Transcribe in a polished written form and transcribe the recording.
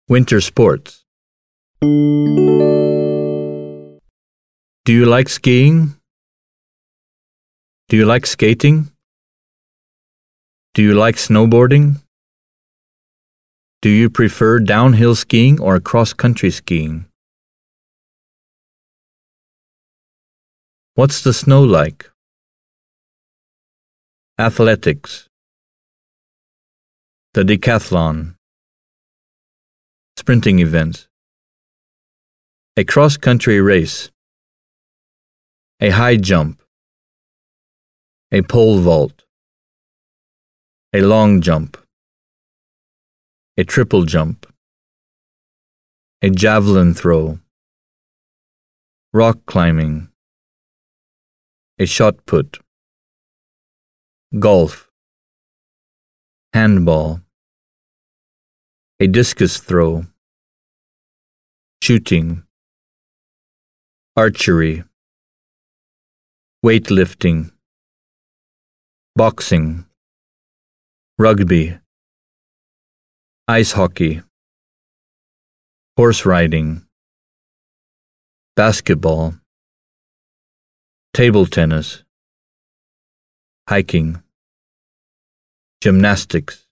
Winter sports. Do you like skiing? Do you like skating? Do you like snowboarding? Do you prefer downhill skiing or cross-country skiing? What's the snow like? Athletics. The decathlon. Sprinting events. A cross-country race. A high jump. A pole vault. A long jump. A triple jump. A javelin throw. Rock climbing. A shot put. Golf. Handball. A discus throw. Shooting. Archery. Weightlifting. Boxing. Rugby. Ice hockey. Horse riding. Basketball. Table tennis. Hiking. Gymnastics.